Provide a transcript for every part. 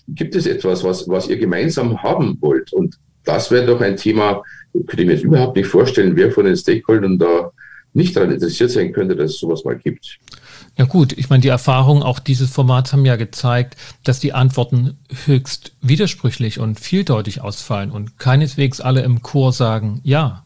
gibt es etwas, was ihr gemeinsam haben wollt? Und das wäre doch ein Thema, könnte ich mir jetzt überhaupt nicht vorstellen, wer von den Stakeholdern da nicht daran interessiert sein könnte, dass es sowas mal gibt. Ja gut, ich meine, die Erfahrungen auch dieses Formats haben ja gezeigt, dass die Antworten höchst widersprüchlich und vieldeutig ausfallen und keineswegs alle im Chor sagen ja.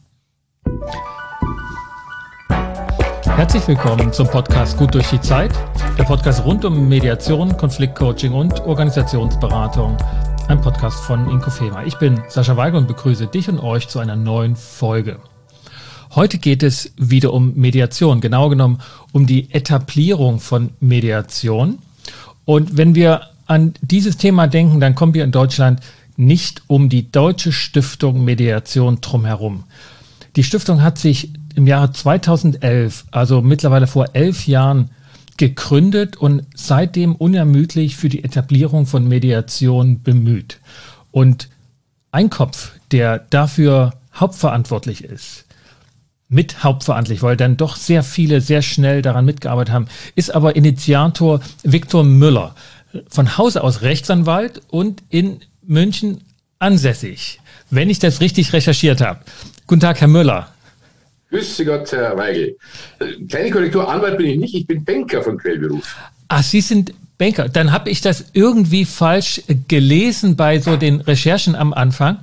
Herzlich willkommen zum Podcast Gut durch die Zeit, der Podcast rund um Mediation, Konfliktcoaching und Organisationsberatung, ein Podcast von Inkofema. Ich bin Sascha Weigel und begrüße dich und euch zu einer neuen Folge. Heute geht es wieder um Mediation, genau genommen um die Etablierung von Mediation. Und wenn wir an dieses Thema denken, dann kommen wir in Deutschland nicht um die Deutsche Stiftung Mediation drumherum. Die Stiftung hat sich im Jahre 2011, also mittlerweile vor 11 Jahren, gegründet und seitdem unermüdlich für die Etablierung von Mediation bemüht. Und ein Kopf, der dafür hauptverantwortlich ist, weil dann doch sehr viele sehr schnell daran mitgearbeitet haben, ist aber Initiator Viktor Müller, von Hause aus Rechtsanwalt und in München ansässig, wenn ich das richtig recherchiert habe. Guten Tag, Herr Müller. Grüße Gott, Herr Weigel. Kleine Korrektur, Anwalt bin ich nicht, ich bin Banker von Quellberuf. Ach, Sie sind Banker. Dann habe ich das irgendwie falsch gelesen bei so den Recherchen am Anfang.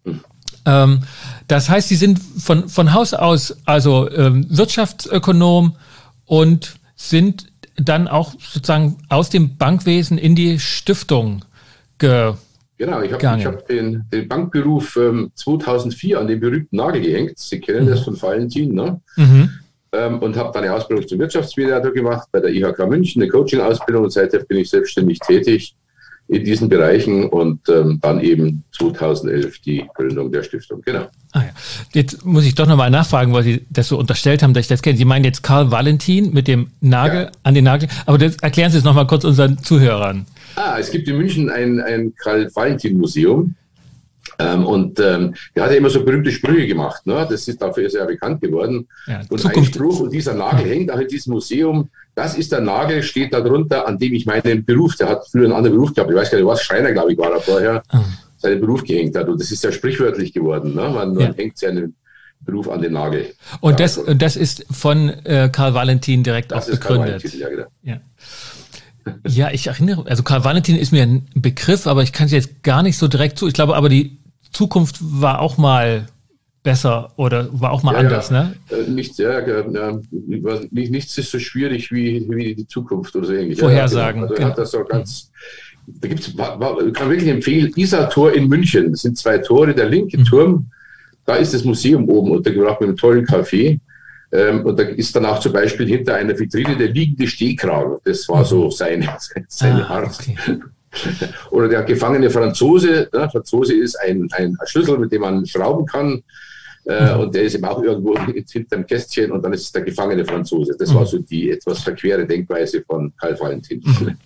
Das heißt, Sie sind von Haus aus also Wirtschaftsökonom und sind dann auch sozusagen aus dem Bankwesen in die Stiftung gegangen. Genau, ich hab den Bankberuf 2004 an den berühmten Nagel gehängt. Sie kennen das von Valentin, ne? Und habe dann eine Ausbildung zum Wirtschaftsmediator gemacht bei der IHK München, eine Coaching-Ausbildung, und seitdem bin ich selbstständig tätig in diesen Bereichen und dann eben 2011 die Gründung der Stiftung. Genau. Ah ja. Jetzt muss ich doch nochmal nachfragen, weil Sie das so unterstellt haben, dass ich das kenne. Sie meinen jetzt Karl Valentin mit dem Nagel an den Nagel, aber das erklären Sie es nochmal kurz unseren Zuhörern. Es gibt in München ein Karl-Valentin-Museum und der hat ja immer so berühmte Sprüche gemacht. Ne? Dafür ist er ja bekannt geworden. Ja, und ein Spruch, und dieser Nagel hängt auch in diesem Museum. Das ist der Nagel, steht da drunter, an dem ich meinen Beruf, der hat früher einen anderen Beruf gehabt, ich weiß gar nicht was, Schreiner, glaube ich, war er vorher, seinen Beruf gehängt hat. Und das ist ja sprichwörtlich geworden. Ne? Man hängt seinen Beruf an den Nagel. Und das ist von Karl Valentin direkt auch begründet. Karl Valentin, ja, genau. Ja. Ja, ich erinnere, also Karl Valentin ist mir ein Begriff, aber ich kann es jetzt gar nicht so direkt zu. Ich glaube aber, die Zukunft war auch mal besser oder war auch mal anders, ne? Nichts ist so schwierig wie die Zukunft oder so ähnlich. Vorhersagen. Also hat das so ganz, ich kann wirklich empfehlen, Isar-Tor in München. Das sind 2 Tore, der linke Turm, da ist das Museum oben untergebracht mit einem tollen Café. Und da ist dann auch zum Beispiel hinter einer Vitrine der liegende Stehkragen. Das war so seine Art. Okay. Oder der gefangene Franzose. Der Franzose ist ein Schlüssel, mit dem man schrauben kann. Und der ist eben auch irgendwo hinterm Kästchen. Und dann ist es der gefangene Franzose. Das war so die etwas verquere Denkweise von Karl Valentin.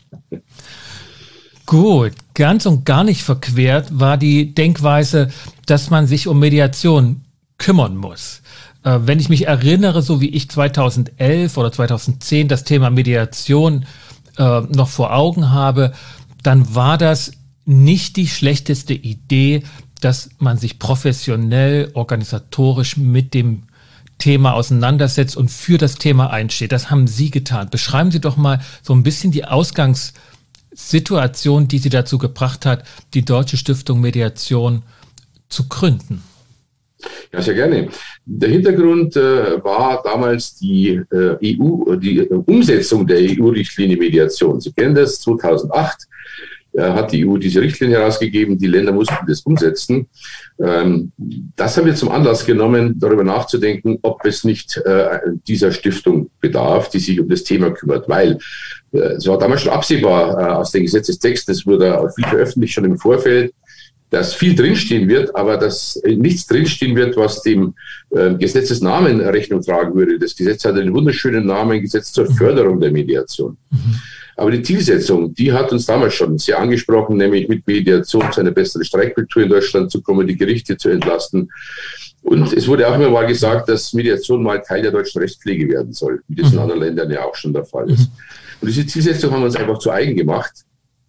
Gut, ganz und gar nicht verquert war die Denkweise, dass man sich um Mediation kümmern muss. Wenn ich mich erinnere, so wie ich 2011 oder 2010 das Thema Mediation noch vor Augen habe, dann war das nicht die schlechteste Idee, dass man sich professionell, organisatorisch mit dem Thema auseinandersetzt und für das Thema einsteht. Das haben Sie getan. Beschreiben Sie doch mal so ein bisschen die Ausgangssituation, die Sie dazu gebracht hat, die Deutsche Stiftung Mediation zu gründen. Ja, sehr gerne. Der Hintergrund war damals die Umsetzung der EU-Richtlinie Mediation. Sie kennen das, 2008 hat die EU diese Richtlinie herausgegeben, die Länder mussten das umsetzen. Das haben wir zum Anlass genommen, darüber nachzudenken, ob es nicht dieser Stiftung bedarf, die sich um das Thema kümmert, weil es war damals schon absehbar aus den Gesetzestexten, es wurde auch viel veröffentlicht schon im Vorfeld, dass viel drinstehen wird, aber dass nichts drinstehen wird, was dem Gesetzesnamen Rechnung tragen würde. Das Gesetz hat einen wunderschönen Namen, Gesetz zur Förderung der Mediation. Aber die Zielsetzung, die hat uns damals schon sehr angesprochen, nämlich mit Mediation zu einer besseren Streikkultur in Deutschland zu kommen, die Gerichte zu entlasten. Und es wurde auch immer mal gesagt, dass Mediation mal Teil der deutschen Rechtspflege werden soll, wie das in anderen Ländern ja auch schon der Fall ist. Und diese Zielsetzung haben wir uns einfach zu eigen gemacht.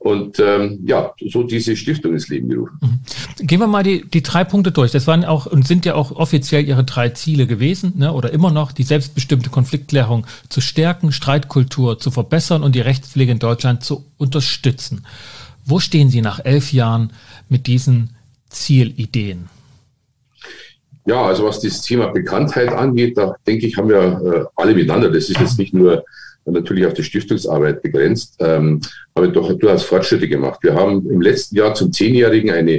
Und so diese Stiftung ins Leben gerufen. Gehen wir mal die 3 Punkte durch. Das waren auch und sind ja auch offiziell Ihre 3 Ziele gewesen, ne, oder immer noch, die selbstbestimmte Konfliktklärung zu stärken, Streitkultur zu verbessern und die Rechtspflege in Deutschland zu unterstützen. Wo stehen Sie nach 11 Jahren mit diesen Zielideen? Ja, also was das Thema Bekanntheit angeht, da denke ich, haben wir alle miteinander. Das ist jetzt nicht nur natürlich auf die Stiftungsarbeit begrenzt, aber doch durchaus Fortschritte gemacht. Wir haben im letzten Jahr zum 10-Jährigen eine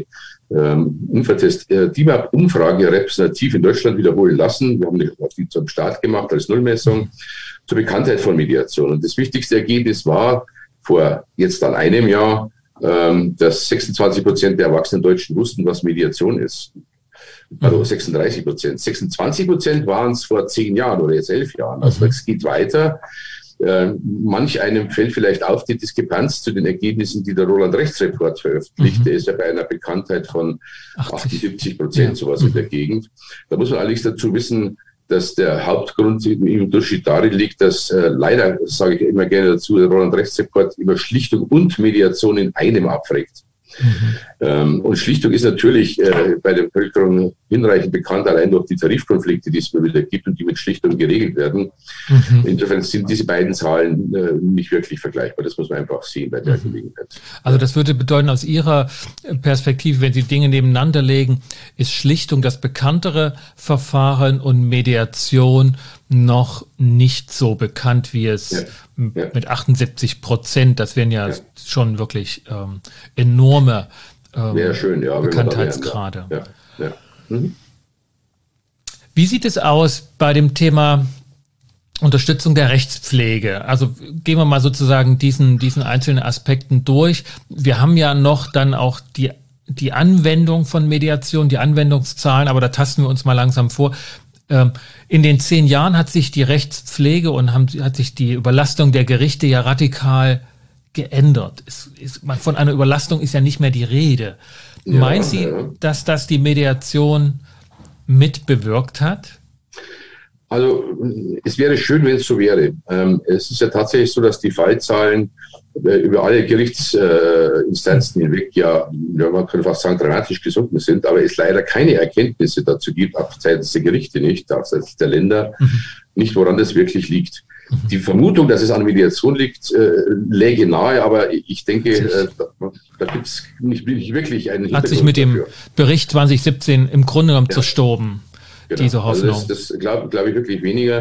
DIMAP-Umfrage repräsentativ in Deutschland wiederholen lassen. Wir haben die zum Start gemacht als Nullmessung zur Bekanntheit von Mediation. Und das wichtigste Ergebnis war vor jetzt dann einem Jahr, dass 26% der erwachsenen Deutschen wussten, was Mediation ist. Also 36%. 26% waren es vor 10 Jahren oder jetzt 11 Jahren. Also es geht weiter. Manch einem fällt vielleicht auf die Diskrepanz zu den Ergebnissen, die der Roland-Rechts-Report veröffentlicht. Der ist ja bei einer Bekanntheit von 78%, sowas in der Gegend. Da muss man allerdings dazu wissen, dass der Hauptgrund im Unterschied darin liegt, dass leider, sage ich immer gerne dazu, der Roland-Rechts-Report über Schlichtung und Mediation in einem abfragt. Und Schlichtung ist natürlich bei der Bevölkerung hinreichend bekannt, allein durch die Tarifkonflikte, die es immer wieder gibt und die mit Schlichtung geregelt werden. Insofern sind diese beiden Zahlen nicht wirklich vergleichbar. Das muss man einfach sehen bei der Gelegenheit. Also das würde bedeuten, aus Ihrer Perspektive, wenn Sie Dinge nebeneinander legen, ist Schlichtung das bekanntere Verfahren und Mediation noch nicht so bekannt, wie es mit 78%, das wären ja schon wirklich enorme Bekanntheitsgrade. Wie sieht es aus bei dem Thema Unterstützung der Rechtspflege? Also gehen wir mal sozusagen diesen einzelnen Aspekten durch. Wir haben ja noch dann auch die Anwendung von Mediation, die Anwendungszahlen, aber da tasten wir uns mal langsam vor. In den 10 Jahren hat sich die Rechtspflege und hat sich die Überlastung der Gerichte ja radikal geändert. Von einer Überlastung ist ja nicht mehr die Rede. Meinen Sie, dass das die Mediation mit bewirkt hat? Also es wäre schön, wenn es so wäre. Es ist ja tatsächlich so, dass die Fallzahlen über alle Gerichtsinstanzen hinweg man könnte fast sagen, dramatisch gesunken sind, aber es leider keine Erkenntnisse dazu gibt, auch seitens der Gerichte nicht, auch seitens der Länder, nicht woran das wirklich liegt. Die Vermutung, dass es an Mediation liegt, läge nahe, aber ich denke, da gibt es nicht wirklich einen Hintergrund. Hat sich mit dem Bericht 2017 im Grunde genommen zerstoben, diese Hoffnung. Also das glaube ich wirklich weniger.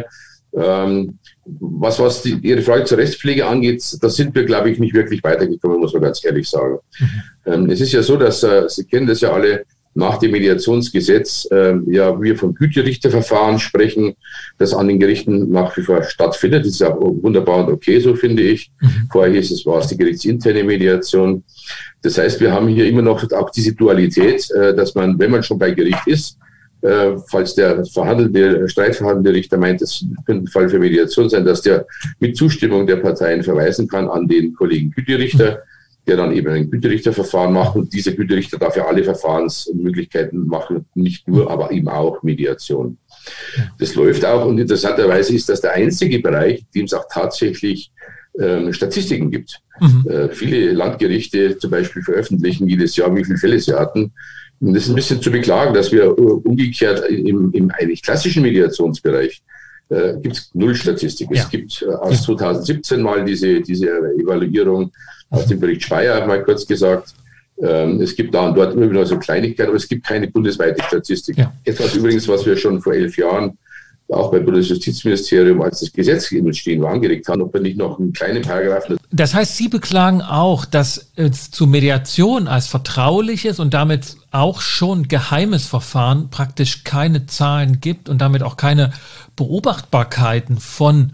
Was Ihre Frage zur Rechtspflege angeht, da sind wir, glaube ich, nicht wirklich weitergekommen, muss man ganz ehrlich sagen. Es ist ja so, dass, Sie kennen das ja alle, nach dem Mediationsgesetz wir von Güterichterverfahren sprechen, das an den Gerichten nach wie vor stattfindet. Das ist ja wunderbar und okay, so finde ich. Vorher war es die gerichtsinterne Mediation. Das heißt, wir haben hier immer noch auch diese Dualität, dass man, wenn man schon bei Gericht ist, falls der streitverhandelnde Richter meint, es könnte ein Fall für Mediation sein, dass der mit Zustimmung der Parteien verweisen kann an den Kollegen Güterichter, der dann eben ein Güterichterverfahren macht, und dieser Güterichter darf ja alle Verfahrensmöglichkeiten machen, nicht nur, aber eben auch Mediation. Das läuft auch, und interessanterweise ist das der einzige Bereich, in dem es auch tatsächlich Statistiken gibt. Viele Landgerichte zum Beispiel veröffentlichen jedes Jahr, wie viele Fälle sie hatten. Und das ist ein bisschen zu beklagen, dass wir umgekehrt im eigentlich klassischen Mediationsbereich gibt es null Statistik. Es gibt aus 2017 mal diese Evaluierung aus dem Bericht Speyer, mal kurz gesagt. Es gibt da und dort immer wieder so Kleinigkeiten, aber es gibt keine bundesweite Statistik. Etwas übrigens, was wir schon vor 11 Jahren auch beim Bundesjustizministerium, als das Gesetz im Entstehen war, angeregt haben, ob wir nicht noch einen kleinen Paragraphen. Das heißt, Sie beklagen auch, dass es zu Mediation als vertrauliches und damit auch schon geheimes Verfahren praktisch keine Zahlen gibt und damit auch keine Beobachtbarkeiten von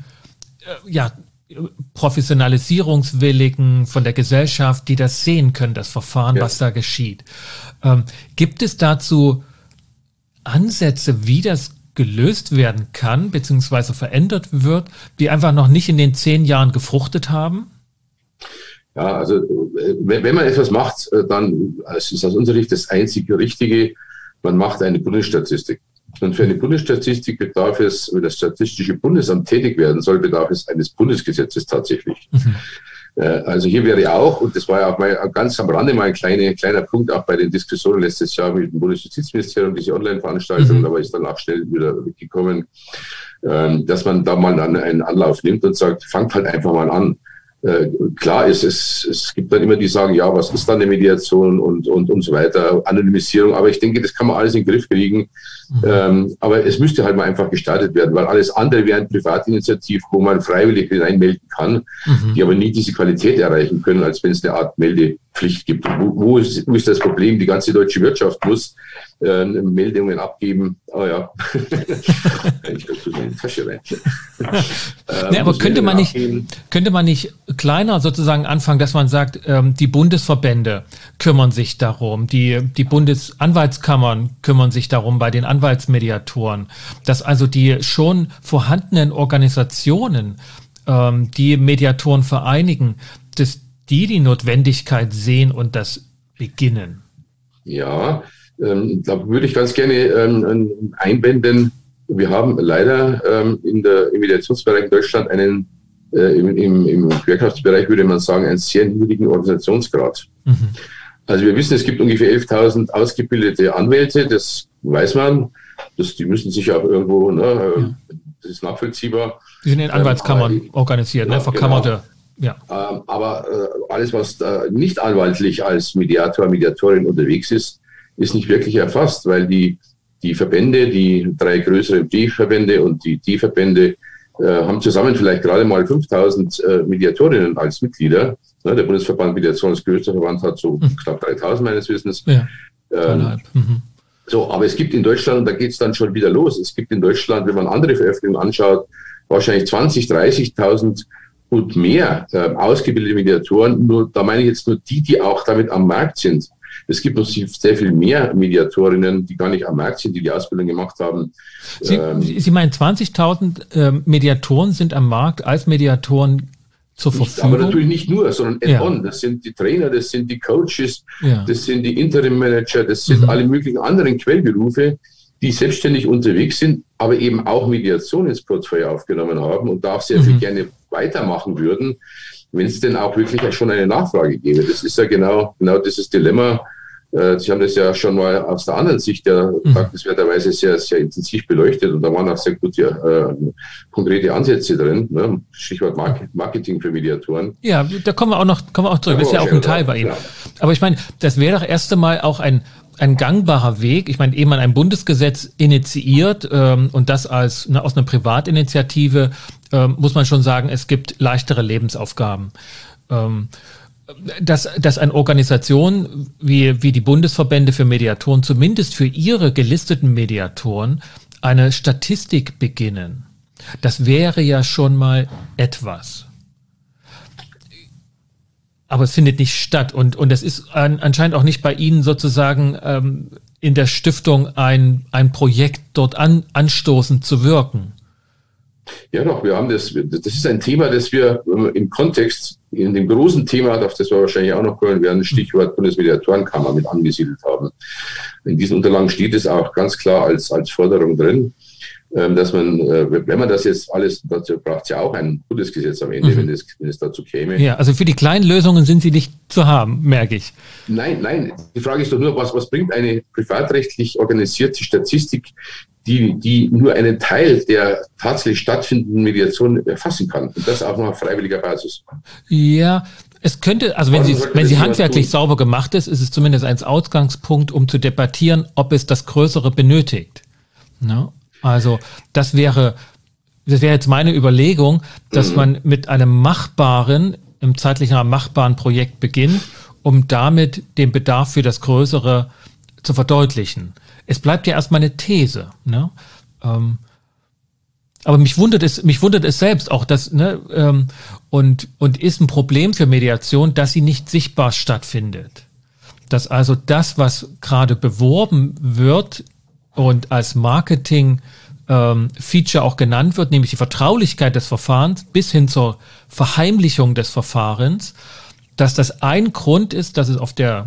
Professionalisierungswilligen, von der Gesellschaft, die das sehen können, das Verfahren, was da geschieht. Gibt es dazu Ansätze, wie das gelöst werden kann, beziehungsweise verändert wird, die einfach noch nicht in den 10 Jahren gefruchtet haben? Ja, also wenn man etwas macht, dann ist aus unserer Sicht das einzige Richtige, man macht eine Bundesstatistik. Und für eine Bundesstatistik bedarf es, wenn das Statistische Bundesamt tätig werden soll, bedarf es eines Bundesgesetzes tatsächlich. Also hier wäre auch, und das war ja auch mal ganz am Rande mal ein kleiner Punkt, auch bei den Diskussionen letztes Jahr mit dem Bundesjustizministerium, diese Online-Veranstaltung, aber ist dann auch schnell wieder weggekommen, dass man da mal einen Anlauf nimmt und sagt, fangt halt einfach mal an. Klar ist es gibt dann immer die sagen, ja, was ist dann eine Mediation und so weiter, Anonymisierung, aber ich denke, das kann man alles in den Griff kriegen. Aber es müsste halt mal einfach gestartet werden, weil alles andere wäre ein Privatinitiativ, wo man freiwillig hineinmelden kann, die aber nie diese Qualität erreichen können, als wenn es eine Art Meldepflicht gibt. Wo ist das Problem? Die ganze deutsche Wirtschaft muss Meldungen abgeben. Oh ja, ich glaube, in die Tasche rein. Aber könnte man nicht kleiner sozusagen anfangen, dass man sagt, die Bundesverbände kümmern sich darum, die Bundesanwaltskammern kümmern sich darum bei den Anwaltsmediatoren, dass also die schon vorhandenen Organisationen, die Mediatoren vereinigen, dass die Notwendigkeit sehen und das beginnen? Ja, da würde ich ganz gerne einwenden, wir haben leider im Mediationsbereich in Deutschland im Gewerkschaftsbereich würde man sagen, einen sehr niedrigen Organisationsgrad. Also wir wissen, es gibt ungefähr 11.000 ausgebildete Anwälte, das weiß man, die müssen sich auch irgendwo, das ist nachvollziehbar. Die sind in Anwaltskammern organisiert, verkammerte. Genau. Ja. Aber alles, was nicht anwaltlich als Mediator, Mediatorin unterwegs ist, ist nicht wirklich erfasst, weil die Verbände, die 3 größeren B-Verbände und die D-Verbände haben zusammen vielleicht gerade mal 5.000 Mediatorinnen als Mitglieder. Der Bundesverband Mediation als größter Verband hat so knapp 3.000 meines Wissens. Ja, so, aber es gibt in Deutschland, und da geht es dann schon wieder los, es gibt in Deutschland, wenn man andere Veröffentlichungen anschaut, wahrscheinlich 20.000, 30.000 und mehr ausgebildete Mediatoren. Nur, da meine ich jetzt nur die auch damit am Markt sind. Es gibt noch sehr viel mehr Mediatorinnen, die gar nicht am Markt sind, die Ausbildung gemacht haben. Sie meinen 20.000 Mediatoren sind am Markt als Mediatoren zur Verfügung? Aber natürlich nicht nur, sondern add-on. Das sind die Trainer, das sind die Coaches, das sind die Interim-Manager, das sind alle möglichen anderen Quellberufe, die selbstständig unterwegs sind, aber eben auch Mediation ins Portfolio aufgenommen haben und da auch sehr viel gerne weitermachen würden, wenn es denn auch wirklich schon eine Nachfrage gäbe. Das ist ja genau dieses Dilemma. Sie haben das ja schon mal aus der anderen Sicht dankenswerterweise sehr, sehr intensiv beleuchtet und da waren auch sehr gute konkrete Ansätze drin. Ne? Stichwort Marketing für Mediatoren. Ja, da kommen wir auch zurück. Das ist ja auch ein Teil bei Ihnen. Ja. Aber ich meine, das wäre doch erst einmal auch ein gangbarer Weg. Ich meine, ehe man ein Bundesgesetz initiiert und das aus einer Privatinitiative, muss man schon sagen, es gibt leichtere Lebensaufgaben. Dass eine Organisation wie die Bundesverbände für Mediatoren zumindest für ihre gelisteten Mediatoren eine Statistik beginnen, das wäre ja schon mal etwas. Aber es findet nicht statt und es ist anscheinend auch nicht bei Ihnen sozusagen in der Stiftung ein Projekt dort anstoßend zu wirken. Ja doch, wir haben das ist ein Thema, das wir im Kontext, in dem großen Thema, auf das wir wahrscheinlich auch noch kommen werden, Stichwort Bundesmediatorenkammer mit angesiedelt haben. In diesen Unterlagen steht es auch ganz klar als Forderung drin, dass man, wenn man das jetzt alles, dazu braucht es ja auch ein Bundesgesetz am Ende, wenn es dazu käme. Ja, also für die kleinen Lösungen sind sie nicht zu haben, merke ich. Nein, die Frage ist doch nur, was bringt eine privatrechtlich organisierte Statistik, die nur einen Teil der tatsächlich stattfindenden Mediation erfassen kann und das auch noch auf freiwilliger Basis. Ja, es könnte, also wenn sie handwerklich sauber gemacht ist es zumindest ein Ausgangspunkt, um zu debattieren, ob es das Größere benötigt. Ne? Also das wäre jetzt meine Überlegung, dass man mit einem im zeitlichen machbaren Projekt beginnt, um damit den Bedarf für das Größere zu verdeutlichen. Es bleibt ja erstmal eine These, ne? Aber mich wundert es selbst auch, dass, und ist ein Problem für Mediation, dass sie nicht sichtbar stattfindet. Dass also das, was gerade beworben wird und als Marketing-Feature auch genannt wird, nämlich die Vertraulichkeit des Verfahrens bis hin zur Verheimlichung des Verfahrens, dass das ein Grund ist, dass es auf der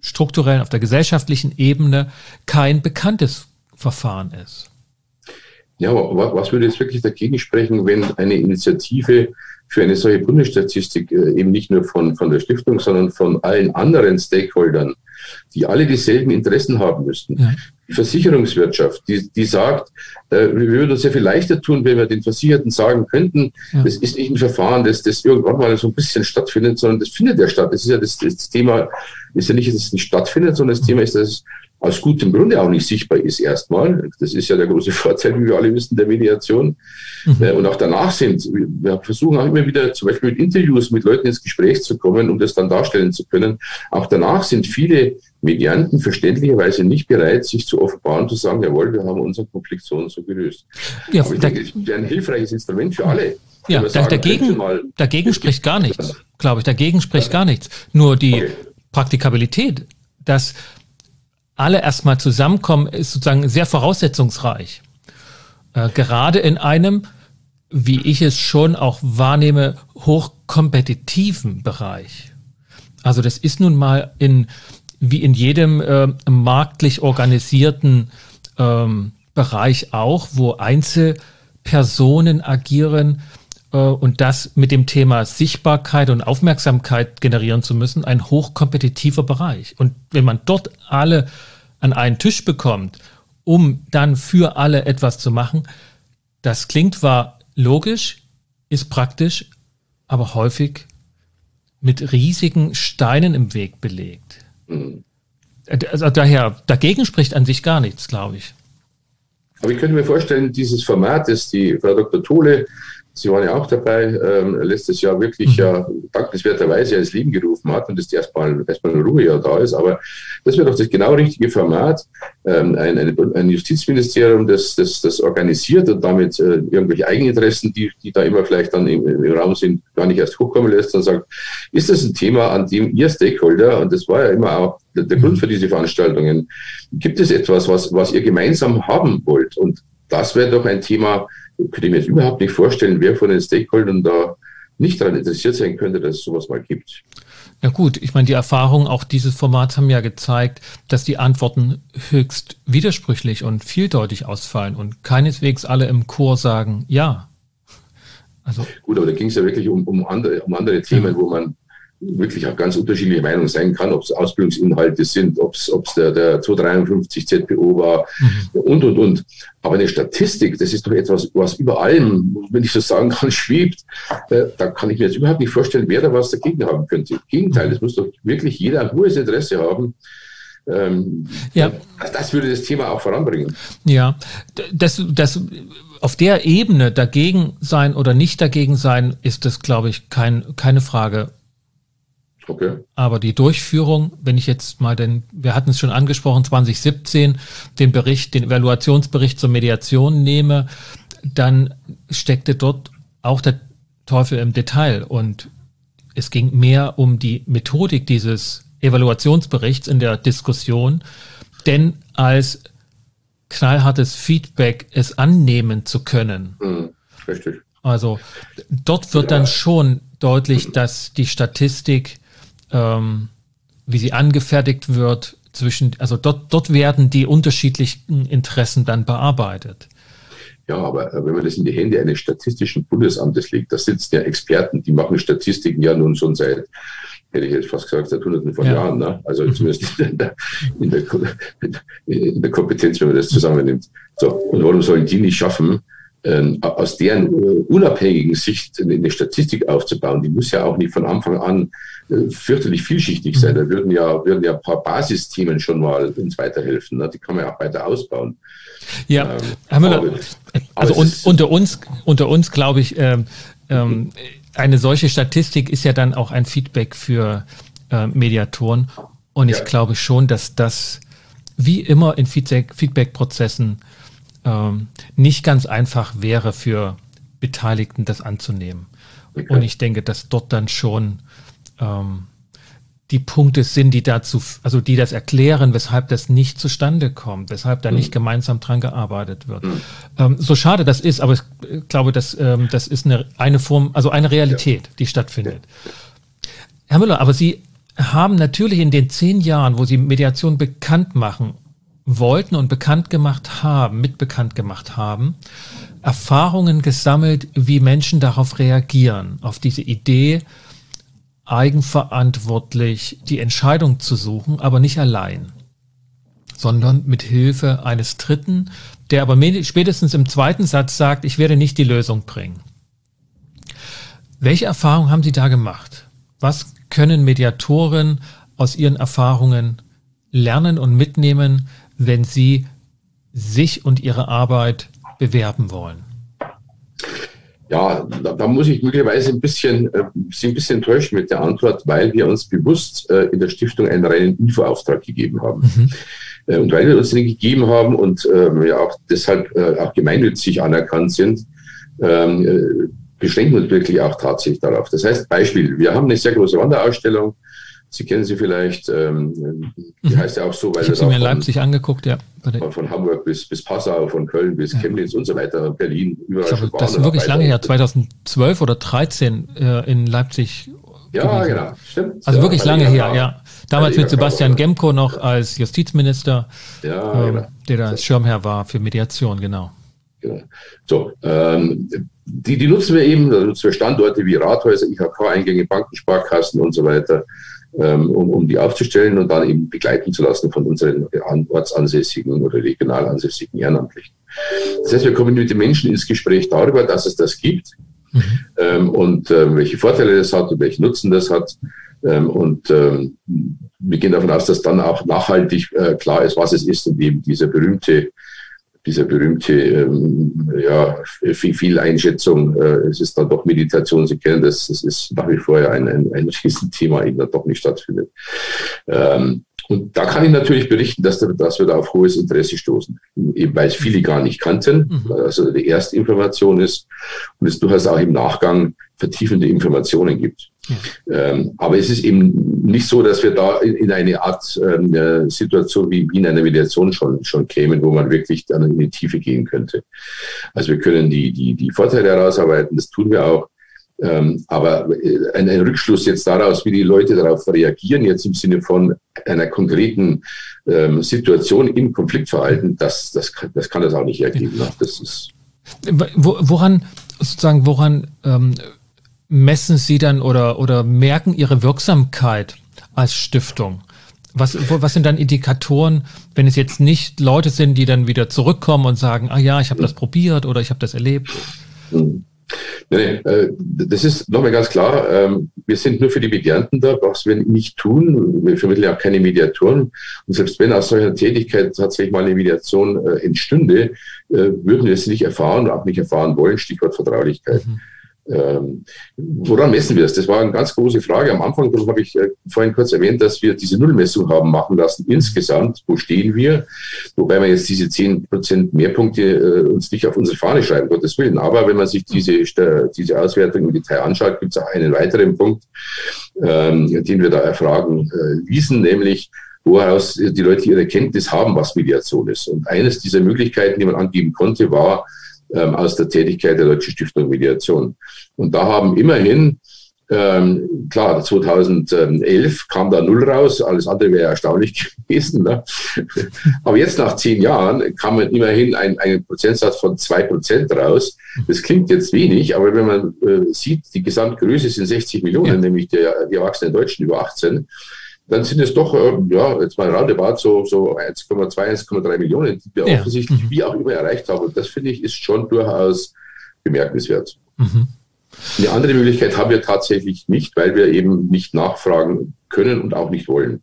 gesellschaftlichen Ebene kein bekanntes Verfahren ist. Ja, aber was würde jetzt wirklich dagegen sprechen, wenn eine Initiative für eine solche Bundesstatistik eben nicht nur von der Stiftung, sondern von allen anderen Stakeholdern, die alle dieselben Interessen haben müssten. Ja. Die Versicherungswirtschaft, die sagt, wir würden uns sehr viel leichter tun, wenn wir den Versicherten sagen könnten, das ist nicht ein Verfahren, das irgendwann mal so ein bisschen stattfindet, sondern das findet ja statt. Das ist ja das Thema, ist ja nicht, dass es nicht stattfindet, sondern das Thema ist, dass es aus gutem Grunde auch nicht sichtbar ist erstmal. Das ist ja der große Vorteil, wie wir alle wissen, der Mediation. Und auch danach wir versuchen auch immer wieder zum Beispiel mit Interviews mit Leuten ins Gespräch zu kommen, um das dann darstellen zu können. Auch danach sind viele Medianten verständlicherweise nicht bereit, sich zu offenbaren, zu sagen, jawohl, wir haben unseren Konflikt so und so gelöst. Ja, aber ich denke, es wäre ein hilfreiches Instrument für alle. Ja, dagegen spricht gar nichts, glaube ich. Dagegen spricht gar nichts. Nur die Praktikabilität, dass alle erstmal zusammenkommen, ist sozusagen sehr voraussetzungsreich. Gerade in einem, wie ich es schon auch wahrnehme, hochkompetitiven Bereich. Also das ist nun mal wie in jedem marktlich organisierten Bereich auch, wo Einzelpersonen agieren und das mit dem Thema Sichtbarkeit und Aufmerksamkeit generieren zu müssen, ein hochkompetitiver Bereich. Und wenn man dort alle an einen Tisch bekommt, um dann für alle etwas zu machen, das klingt zwar logisch, ist praktisch, aber häufig mit riesigen Steinen im Weg belegt. Also daher, dagegen spricht an sich gar nichts, glaube ich. Aber ich könnte mir vorstellen, dieses Format, das die Frau Dr. Tole, Sie waren ja auch dabei, letztes Jahr wirklich dankenswerterweise ins Leben gerufen hat und dass erstmal eine Ruhe ja da ist. Aber das wäre doch das genau richtige Format. Ein Justizministerium, das organisiert und damit irgendwelche Eigeninteressen, die da immer vielleicht dann im Raum sind, gar nicht erst hochkommen lässt und sagt, ist das ein Thema, an dem ihr Stakeholder, und das war ja immer auch der Grund für diese Veranstaltungen, gibt es etwas, was ihr gemeinsam haben wollt? Und das wäre doch ein Thema, könnte ich mir jetzt überhaupt nicht vorstellen, wer von den Stakeholdern da nicht daran interessiert sein könnte, dass es sowas mal gibt. Ja gut, ich meine, die Erfahrungen auch dieses Formats haben ja gezeigt, dass die Antworten höchst widersprüchlich und vieldeutig ausfallen und keineswegs alle im Chor sagen, ja. Also gut, aber da ging es ja wirklich um andere Themen, wo man wirklich auch ganz unterschiedliche Meinungen sein kann, ob es Ausbildungsinhalte sind, ob es der 253 ZPO war und. Aber eine Statistik, das ist doch etwas, was über allem, wenn ich so sagen kann, schwebt. Da kann ich mir jetzt überhaupt nicht vorstellen, wer da was dagegen haben könnte. Im Gegenteil, es muss doch wirklich jeder ein hohes Interesse haben. Das würde das Thema auch voranbringen. Ja, das auf der Ebene dagegen sein oder nicht dagegen sein, ist das, glaube ich, keine Frage. Okay. Aber die Durchführung, wenn ich jetzt mal wir hatten es schon angesprochen, 2017, den Evaluationsbericht zur Mediation nehme, dann steckte dort auch der Teufel im Detail und es ging mehr um die Methodik dieses Evaluationsberichts in der Diskussion, denn als knallhartes Feedback es annehmen zu können. Richtig. Also dort wird dann schon deutlich, dass die Statistik, wie sie angefertigt wird, dort werden die unterschiedlichen Interessen dann bearbeitet. Ja, aber wenn man das in die Hände eines statistischen Bundesamtes legt, da sitzen ja Experten, die machen Statistiken ja nun schon seit, hätte ich jetzt fast gesagt, seit Hunderten von Jahren. Ne? Also zumindest in der Kompetenz, wenn man das zusammennimmt. So, und warum sollen die nicht schaffen, aus deren unabhängigen Sicht eine Statistik aufzubauen? Die muss ja auch nicht von Anfang an fürchterlich vielschichtig sein. Da würden ja ein paar Basisthemen schon mal uns weiterhelfen. Ne? Die kann man ja auch weiter ausbauen. Ja, Herr Müller, also unter uns glaube ich, eine solche Statistik ist ja dann auch ein Feedback für Mediatoren. Und ich glaube schon, dass das wie immer in Feedback-Prozessen nicht ganz einfach wäre für Beteiligten, das anzunehmen. Okay. Und ich denke, dass dort dann schon die Punkte sind, die das erklären, weshalb das nicht zustande kommt, weshalb da nicht gemeinsam dran gearbeitet wird. So schade das ist, aber ich glaube, das ist eine Form, also eine Realität, die stattfindet. Herr Müller, aber Sie haben natürlich in den 10 Jahren, wo Sie Mediation bekannt machen, wollten und bekannt gemacht haben, Erfahrungen gesammelt, wie Menschen darauf reagieren, auf diese Idee, eigenverantwortlich die Entscheidung zu suchen, aber nicht allein, sondern mit Hilfe eines Dritten, der aber spätestens im zweiten Satz sagt, ich werde nicht die Lösung bringen. Welche Erfahrungen haben Sie da gemacht? Was können Mediatoren aus ihren Erfahrungen lernen und mitnehmen, wenn sie sich und ihre Arbeit bewerben wollen? Ja, da muss ich möglicherweise Sie ein bisschen enttäuschen mit der Antwort, weil wir uns bewusst in der Stiftung einen reinen Infoauftrag gegeben haben. Und weil wir uns den gegeben haben und auch deshalb auch gemeinnützig anerkannt sind, beschränken wir uns wirklich auch tatsächlich darauf. Das heißt, Beispiel, wir haben eine sehr große Wanderausstellung. Sie kennen sie vielleicht, die heißt ja auch so, weil ich habe sie mir in Leipzig angeguckt, ja. Von Hamburg bis Passau, von Köln bis Chemnitz und so weiter, Berlin, überall schon waren. Das ist wirklich lange her, 2012 oder 2013 in Leipzig. Ja, gewesen. Genau, stimmt. Also wirklich lange her, ja. Damals mit Sebastian Gemko noch als Justizminister, der da als Schirmherr war für Mediation, genau. So, die nutzen wir eben, da nutzen wir Standorte wie Rathäuser, IHK-Eingänge, Banken, Sparkassen und so weiter, um die aufzustellen und dann eben begleiten zu lassen von unseren ortsansässigen oder regional ansässigen Ehrenamtlichen. Das heißt, wir kommen mit den Menschen ins Gespräch darüber, dass es das gibt und welche Vorteile das hat und welchen Nutzen das hat. Und wir gehen davon aus, dass dann auch nachhaltig klar ist, was es ist und eben dieser berühmte Fehleinschätzung, es ist dann doch Meditation, Sie kennen das, es ist nach wie vor ja ein Riesenthema, eben dann doch nicht stattfindet. Und da kann ich natürlich berichten, dass wir da auf hohes Interesse stoßen, eben weil es viele gar nicht kannten, also die erste Information ist und es durchaus auch im Nachgang vertiefende Informationen gibt. Aber es ist eben nicht so, dass wir da in eine Art Situation wie in einer Mediation schon kämen, wo man wirklich dann in die Tiefe gehen könnte. Also wir können die Vorteile herausarbeiten, das tun wir auch. Aber ein Rückschluss jetzt daraus, wie die Leute darauf reagieren, jetzt im Sinne von einer konkreten Situation im Konfliktverhalten, das kann das auch nicht ergeben. Ne? Das ist woran messen Sie dann oder merken Ihre Wirksamkeit als Stiftung? Was sind dann Indikatoren, wenn es jetzt nicht Leute sind, die dann wieder zurückkommen und sagen, ich habe das probiert oder ich habe das erlebt? Nee, das ist nochmal ganz klar, wir sind nur für die Begehrten da, was wir nicht tun. Wir vermitteln ja auch keine Mediatoren. Und selbst wenn aus solcher Tätigkeit tatsächlich mal eine Mediation entstünde, würden wir es nicht erfahren und auch nicht erfahren wollen, Stichwort Vertraulichkeit. Woran messen wir es? Das war eine ganz große Frage. Am Anfang habe ich vorhin kurz erwähnt, dass wir diese Nullmessung haben machen lassen. Insgesamt, wo stehen wir? Wobei wir jetzt diese 10% Mehrpunkte uns nicht auf unsere Fahne schreiben, Gottes Willen. Aber wenn man sich diese Auswertung im Detail anschaut, gibt es auch einen weiteren Punkt, den wir da erfragen ließen, nämlich woraus die Leute ihre Kenntnis haben, was Mediation ist. Und eines dieser Möglichkeiten, die man angeben konnte, war aus der Tätigkeit der Deutschen Stiftung Mediation. Und da haben immerhin, klar, 2011 kam da 0 raus, alles andere wäre erstaunlich gewesen. Ne? Aber jetzt nach 10 Jahren kam man immerhin einen Prozentsatz von 2% raus. Das klingt jetzt wenig, aber wenn man sieht, die Gesamtgröße sind 60 Millionen, nämlich die erwachsenen Deutschen über 18, dann sind es doch, jetzt mal roundabout so 1,2, 1,3 Millionen, die wir offensichtlich wie auch immer erreicht haben. Und das, finde ich, ist schon durchaus bemerkenswert. Eine andere Möglichkeit haben wir tatsächlich nicht, weil wir eben nicht nachfragen können und auch nicht wollen.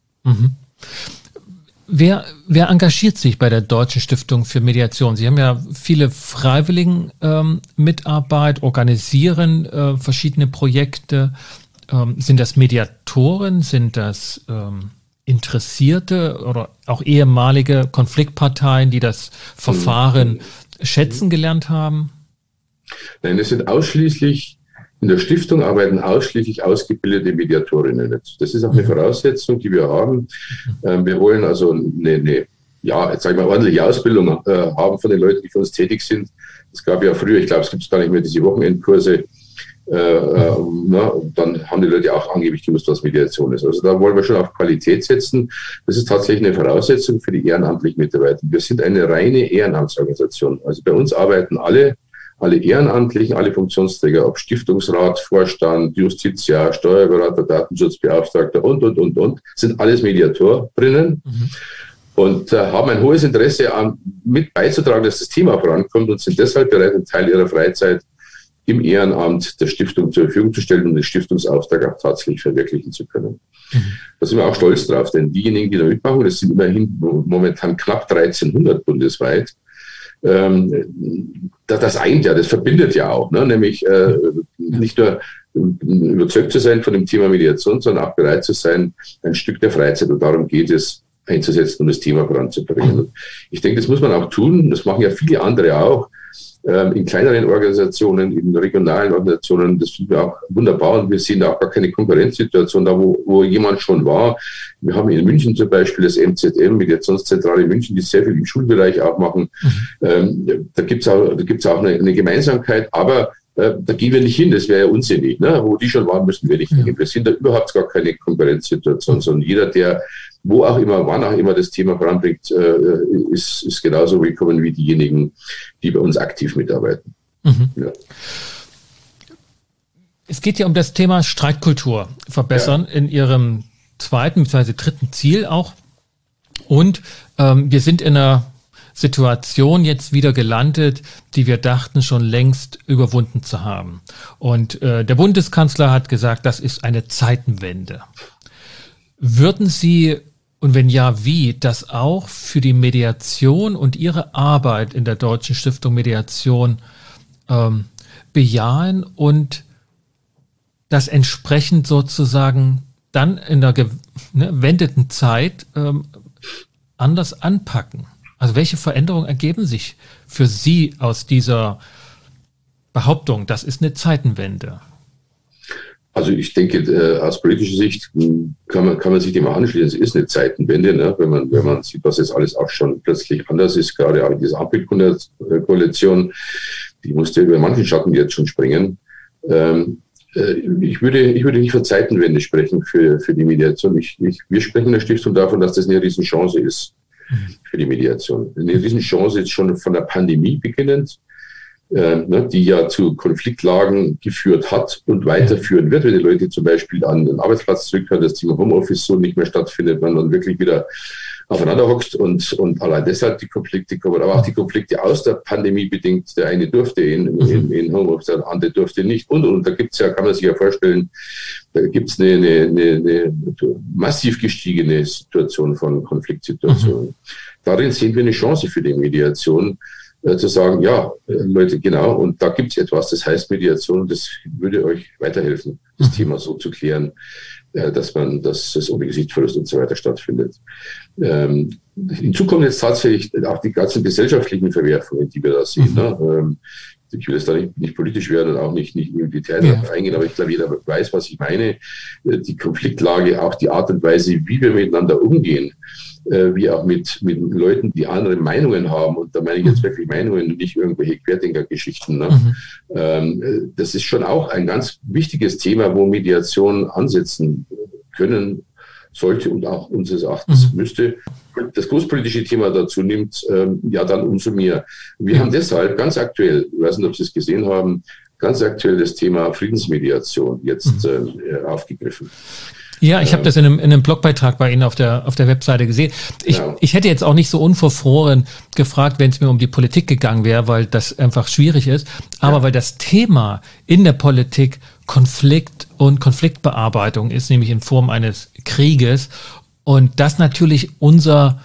Wer engagiert sich bei der Deutschen Stiftung für Mediation? Sie haben ja viele Freiwilligenmitarbeit, organisieren verschiedene Projekte. Sind das Mediatoren, sind das Interessierte oder auch ehemalige Konfliktparteien, die das Verfahren schätzen gelernt haben? Nein, es sind ausschließlich, in der Stiftung arbeiten ausschließlich ausgebildete Mediatorinnen. Das ist auch eine Voraussetzung, die wir haben. Wir wollen also eine ordentliche Ausbildung haben von den Leuten, die für uns tätig sind. Es gab ja früher, ich glaube, es gibt gar nicht mehr diese Wochenendkurse, dann haben die Leute auch angeblich gewusst, was Mediation ist. Also da wollen wir schon auf Qualität setzen. Das ist tatsächlich eine Voraussetzung für die ehrenamtlichen Mitarbeiter. Wir sind eine reine Ehrenamtsorganisation. Also bei uns arbeiten alle Ehrenamtlichen, alle Funktionsträger, ob Stiftungsrat, Vorstand, Justiziar, Steuerberater, Datenschutzbeauftragter und, sind alles Mediatorinnen. Und haben ein hohes Interesse an, mit beizutragen, dass das Thema vorankommt und sind deshalb bereit, einen Teil ihrer Freizeit im Ehrenamt der Stiftung zur Verfügung zu stellen, um den Stiftungsauftrag auch tatsächlich verwirklichen zu können. Da sind wir auch stolz drauf, denn diejenigen, die da mitmachen, das sind immerhin momentan knapp 1300 bundesweit. Das eint ja, das verbindet ja auch, ne? Nämlich nicht nur überzeugt zu sein von dem Thema Mediation, sondern auch bereit zu sein, ein Stück der Freizeit, und darum geht es, einzusetzen, um das Thema voranzubringen. Und ich denke, das muss man auch tun, das machen ja viele andere auch, in kleineren Organisationen, in regionalen Organisationen, das finden wir auch wunderbar, und wir sehen da auch gar keine Konkurrenzsituation, da wo jemand schon war. Wir haben in München zum Beispiel das MZM, Mediationszentrale in München, die sehr viel im Schulbereich auch machen. Da gibt's auch eine Gemeinsamkeit, aber da gehen wir nicht hin, das wäre ja unsinnig. Ne? Wo die schon waren, müssen wir nicht hin. Wir sind da überhaupt gar keine Konkurrenzsituation, sondern jeder, der wo auch immer, wann auch immer das Thema voranbringt, ist genauso willkommen wie diejenigen, die bei uns aktiv mitarbeiten. Ja. Es geht ja um das Thema Streitkultur verbessern in Ihrem zweiten bzw. dritten Ziel auch. Und wir sind in einer Situation jetzt wieder gelandet, die wir dachten schon längst überwunden zu haben. Und der Bundeskanzler hat gesagt, das ist eine Zeitenwende. Würden Sie, und wenn ja, wie, das auch für die Mediation und Ihre Arbeit in der Deutschen Stiftung Mediation bejahen und das entsprechend sozusagen dann in der gewendeten Zeit anders anpacken? Also welche Veränderungen ergeben sich für Sie aus dieser Behauptung, das ist eine Zeitenwende? Also ich denke, aus politischer Sicht kann man sich dem anschließen. Es ist eine Zeitenwende, ne? Wenn man sieht, was jetzt alles auch schon plötzlich anders ist, gerade auch diese Ampelkoalition, die musste über manchen Schatten jetzt schon springen. Ich würde nicht von Zeitenwende sprechen für die Mediation. Wir sprechen in der Stiftung davon, dass das eine Riesenchance ist für die Mediation. Eine Riesenchance ist schon von der Pandemie beginnend, die ja zu Konfliktlagen geführt hat und weiterführen wird, wenn die Leute zum Beispiel an den Arbeitsplatz zurückkehren, das Thema Homeoffice so nicht mehr stattfindet, man dann wirklich wieder aufeinander hockt und allein deshalb die Konflikte kommen, aber auch die Konflikte aus der Pandemie bedingt. Der eine durfte in Homeoffice, der andere durfte nicht und da gibt's ja, kann man sich ja vorstellen, da gibt's eine massiv gestiegene Situation von Konfliktsituationen. Darin sehen wir eine Chance für die Mediation, zu sagen, ja, Leute, genau, und da gibt es etwas, das heißt Mediation, das würde euch weiterhelfen, das Thema so zu klären, dass das ohne Gesichtsverlust und so weiter stattfindet. Hinzu kommen jetzt tatsächlich auch die ganzen gesellschaftlichen Verwerfungen, die wir da sehen. Ne? Ich will jetzt da nicht politisch werden und auch nicht im Detail darauf eingehen, aber ich glaube, jeder weiß, was ich meine. Die Konfliktlage, auch die Art und Weise, wie wir miteinander umgehen, wie auch mit Leuten, die andere Meinungen haben. Und da meine ich jetzt wirklich Meinungen und nicht irgendwelche Querdenker-Geschichten. Ne? Das ist schon auch ein ganz wichtiges Thema, wo Mediation ansetzen können sollte und auch unseres Erachtens müsste. Das großpolitische Thema dazu nimmt, ja dann umso mehr. Wir haben deshalb ganz aktuell, ich weiß nicht, ob Sie es gesehen haben, ganz aktuell das Thema Friedensmediation jetzt aufgegriffen. Ja, ich habe das in einem Blogbeitrag bei Ihnen auf der Webseite gesehen. Ich hätte jetzt auch nicht so unverfroren gefragt, wenn es mir um die Politik gegangen wäre, weil das einfach schwierig ist. Aber weil das Thema in der Politik Konflikt und Konfliktbearbeitung ist, nämlich in Form eines Krieges. Und das natürlich unser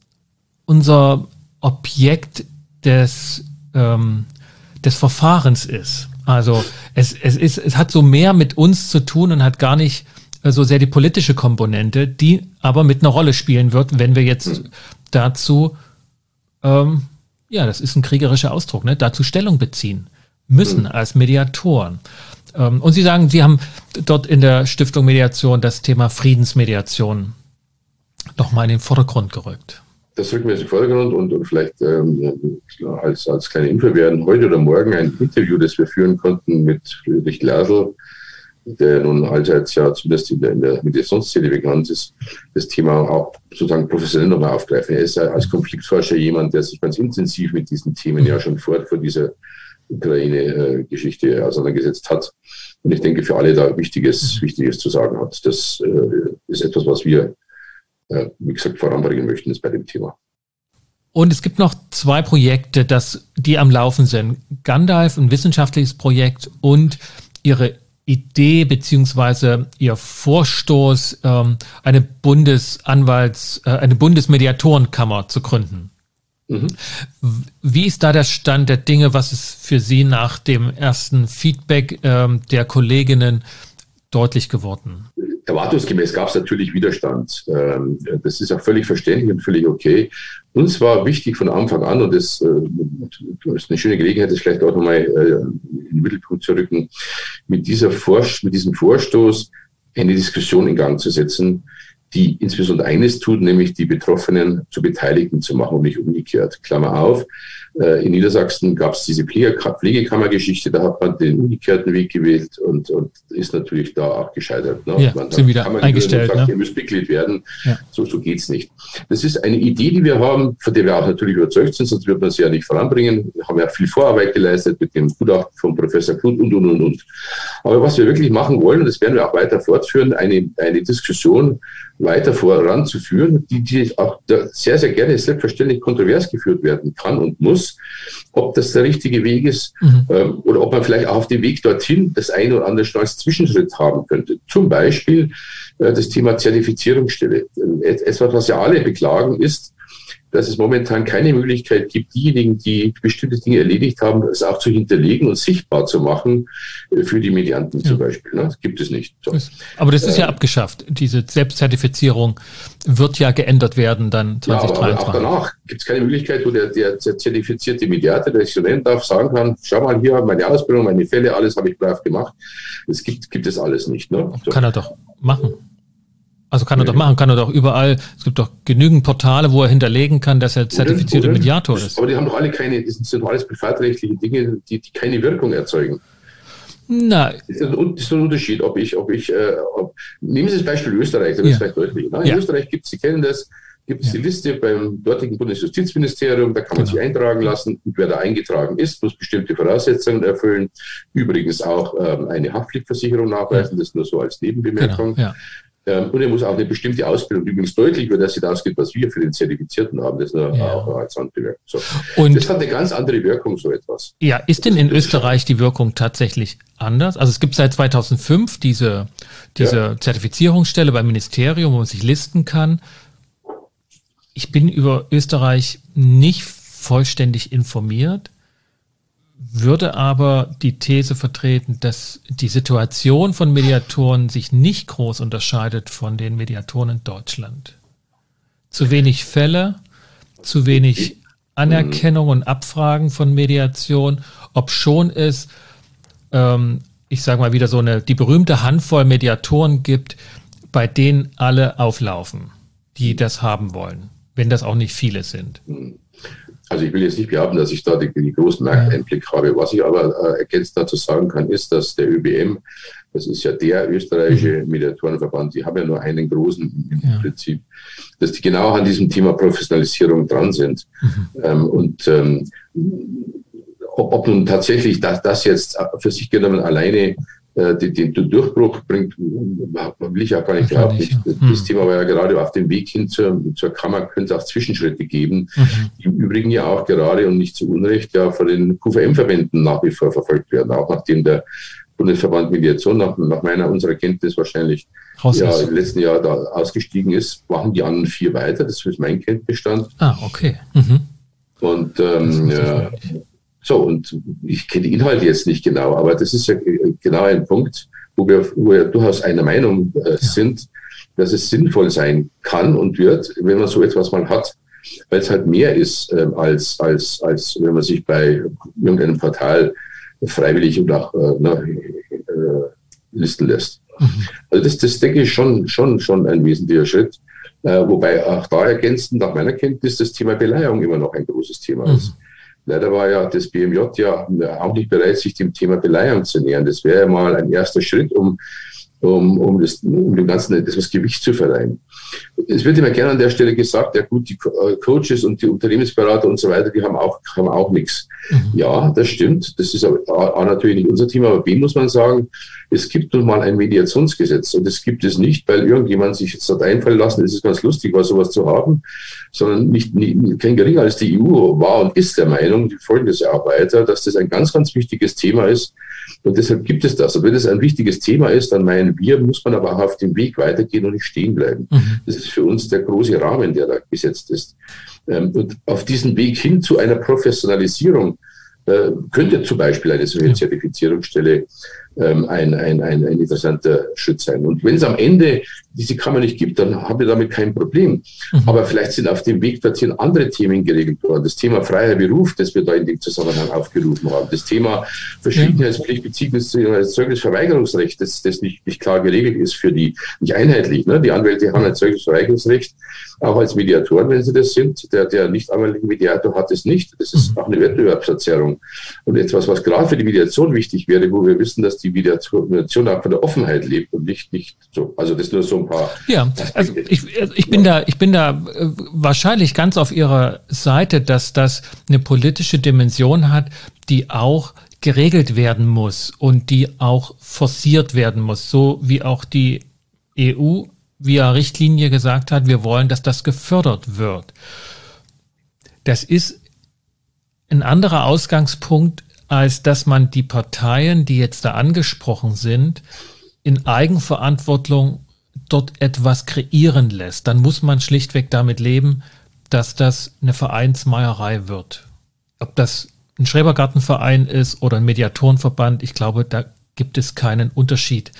Objekt des Verfahrens ist. Also es hat so mehr mit uns zu tun und hat gar nicht so sehr die politische Komponente, die aber mit einer Rolle spielen wird, wenn wir jetzt dazu, das ist ein kriegerischer Ausdruck, ne, dazu Stellung beziehen müssen als Mediatoren. Und Sie sagen, Sie haben dort in der Stiftung Mediation das Thema Friedensmediation nochmal in den Vordergrund gerückt. Das rücken wir in den Vordergrund und vielleicht als kleine Info, wir werden heute oder morgen ein Interview, das wir führen konnten mit Friedrich Glasl, der nun allseits ja zumindest in der Mediationsszene bekannt ist, das Thema auch sozusagen professionell nochmal aufgreifen. Er ist ja als Konfliktforscher jemand, der sich ganz intensiv mit diesen Themen ja schon vor dieser Ukraine-Geschichte auseinandergesetzt hat. Und ich denke, für alle da Wichtiges zu sagen hat. Das ist etwas, was wir, wie gesagt, voranbringen möchten ist bei dem Thema. Und es gibt noch 2 Projekte, die am Laufen sind. Gandalf, ein wissenschaftliches Projekt, und Ihre Idee beziehungsweise Ihr Vorstoß, eine Bundesmediatorenkammer zu gründen. Mhm. Wie ist da der Stand der Dinge? Was ist für Sie nach dem ersten Feedback der Kolleginnen deutlich geworden? Erwartungsgemäß gab es natürlich Widerstand. Das ist auch völlig verständlich und völlig okay. Uns war wichtig von Anfang an, und das ist eine schöne Gelegenheit, das vielleicht auch nochmal in den Mittelpunkt zu rücken, mit diesem Vorstoß eine Diskussion in Gang zu setzen, die insbesondere eines tut, nämlich die Betroffenen zu Beteiligten zu machen und nicht umgekehrt. Klammer auf, in Niedersachsen gab es diese Pflegekammergeschichte, da hat man den umgekehrten Weg gewählt und ist natürlich da auch gescheitert. Ne? Ja, sind wieder eingestellt. Und sagt, ihr müsst Mitglied werden. Ja. So geht's nicht. Das ist eine Idee, die wir haben, von der wir auch natürlich überzeugt sind, sonst wird man sie ja nicht voranbringen. Wir haben ja viel Vorarbeit geleistet mit dem Gutachten von Professor Kluth und. Aber was wir wirklich machen wollen, und das werden wir auch weiter fortführen, eine Diskussion weiter voranzuführen, die auch sehr, sehr gerne selbstverständlich kontrovers geführt werden kann und muss, ob das der richtige Weg ist oder ob man vielleicht auch auf dem Weg dorthin das eine oder andere schon als Zwischenschritt haben könnte. Zum Beispiel das Thema Zertifizierungsstelle. Etwas, was ja alle beklagen, ist, dass es momentan keine Möglichkeit gibt, diejenigen, die bestimmte Dinge erledigt haben, es auch zu hinterlegen und sichtbar zu machen für die Medianten zum Beispiel. Ne? Das gibt es nicht. So. Aber das ist ja abgeschafft. Diese Selbstzertifizierung wird ja geändert werden dann 2023. Ja, aber auch danach gibt es keine Möglichkeit, wo der zertifizierte Mediator, der sich so nennen darf, sagen kann, schau mal hier, meine Ausbildung, meine Fälle, alles habe ich brav gemacht. Das gibt es alles nicht. Ne? So. Kann er doch machen. Also kann er doch machen, kann er doch überall, es gibt doch genügend Portale, wo er hinterlegen kann, dass er zertifizierter Mediator ist. Aber die haben doch alle das sind doch alles privatrechtliche Dinge, die keine Wirkung erzeugen. Nein. Das ist ein Unterschied, nehmen Sie das Beispiel Österreich, da wird es vielleicht deutlich. Ne? In Österreich Sie kennen das, gibt es die Liste beim dortigen Bundesjustizministerium, da kann man sich eintragen lassen, und wer da eingetragen ist, muss bestimmte Voraussetzungen erfüllen, übrigens auch eine Haftpflichtversicherung nachweisen, das nur so als Nebenbemerkung. Genau. Und er muss auch eine bestimmte Ausbildung, übrigens deutlich über das hinausgeht, was wir für den Zertifizierten haben. Das nur auch als Handbemerkung. So. Und das hat eine ganz andere Wirkung, so etwas. Ja, ist denn in Österreich die Wirkung tatsächlich anders? Also es gibt seit 2005 diese Zertifizierungsstelle beim Ministerium, wo man sich listen kann. Ich bin über Österreich nicht vollständig informiert, würde aber die These vertreten, dass die Situation von Mediatoren sich nicht groß unterscheidet von den Mediatoren in Deutschland. Zu wenig Fälle, zu wenig Anerkennung und Abfragen von Mediation, obschon es, ich sage mal wieder die berühmte Handvoll Mediatoren gibt, bei denen alle auflaufen, die das haben wollen, wenn das auch nicht viele sind. Also ich will jetzt nicht behaupten, dass ich da die großen Markteinblick habe. Was ich aber ergänzend dazu sagen kann, ist, dass der ÖBM, das ist ja der österreichische Mediatorenverband, die haben ja nur einen großen im Prinzip, dass die genau an diesem Thema Professionalisierung dran sind. Ob nun tatsächlich das jetzt für sich genommen alleine den Durchbruch bringt, will ich auch gar nicht behaupten. Das Thema war ja gerade auf dem Weg hin zur Kammer, könnte es auch Zwischenschritte geben, die im Übrigen ja auch gerade und nicht zu Unrecht ja von den QVM-Verbänden nach wie vor verfolgt werden, auch nachdem der Bundesverband Mediation nach unserer Kenntnis wahrscheinlich im letzten Jahr da ausgestiegen ist, machen die anderen 4 weiter, das ist mein Kenntnisstand. Okay. Und und ich kenne die Inhalte jetzt nicht genau, aber das ist ja genau ein Punkt, wo wir durchaus einer Meinung sind, dass es sinnvoll sein kann und wird, wenn man so etwas mal hat, weil es halt mehr ist, als wenn man sich bei irgendeinem Portal freiwillig und auch listen lässt. Also das denke ich schon ein wesentlicher Schritt. Wobei auch da ergänzend nach meiner Kenntnis das Thema Beleihung immer noch ein großes Thema ist. Leider war ja das BMJ ja auch nicht bereit, sich dem Thema Beleihung zu nähern. Das wäre ja mal ein erster Schritt, um dem Ganzen etwas Gewicht zu verleihen. Es wird immer gerne an der Stelle gesagt, ja gut, die Coaches und die Unternehmensberater und so weiter, die haben auch nichts. Ja, das stimmt. Das ist aber natürlich nicht unser Thema, aber B muss man sagen, es gibt nun mal ein Mediationsgesetz und es gibt es nicht, weil irgendjemand sich jetzt hat einfallen lassen, es ist ganz lustig, was sowas zu haben, sondern kein geringer als die EU war und ist der Meinung, die folgen das ja auch weiter, dass das ein ganz, ganz wichtiges Thema ist und deshalb gibt es das. Und wenn es ein wichtiges Thema ist, dann meinen wir, muss man aber auch auf dem Weg weitergehen und nicht stehen bleiben. Das ist für uns der große Rahmen, der da gesetzt ist. Und auf diesem Weg hin zu einer Professionalisierung könnte zum Beispiel eine solche Zertifizierungsstelle ein interessanter Schritt sein. Und wenn es am Ende diese Kammer nicht gibt, dann haben wir damit kein Problem. Aber vielleicht sind auf dem Weg dorthin andere Themen geregelt worden. Das Thema freier Beruf, das wir da in dem Zusammenhang aufgerufen haben. Das Thema Verschwiegenheitspflicht bzw. Zeugnisverweigerungsrecht, das nicht klar geregelt ist für die, nicht einheitlich. Ne? Die Anwälte haben ein Zeugnisverweigerungsrecht, auch als Mediatoren, wenn sie das sind. Der nicht anwältige Mediator hat es nicht. Das ist auch eine Wettbewerbsverzerrung. Und etwas, was gerade für die Mediation wichtig wäre, wo wir wissen, dass die Mediation auch von der Offenheit lebt und nicht so. Also das nur so ein paar. Ja, also ich bin da wahrscheinlich ganz auf Ihrer Seite, dass das eine politische Dimension hat, die auch geregelt werden muss und die auch forciert werden muss, so wie auch die EU via Richtlinie gesagt hat, wir wollen, dass das gefördert wird. Das ist ein anderer Ausgangspunkt, als dass man die Parteien, die jetzt da angesprochen sind, in Eigenverantwortung dort etwas kreieren lässt. Dann muss man schlichtweg damit leben, dass das eine Vereinsmeierei wird. Ob das ein Schrebergartenverein ist oder ein Mediatorenverband, ich glaube, da gibt es keinen Unterschied,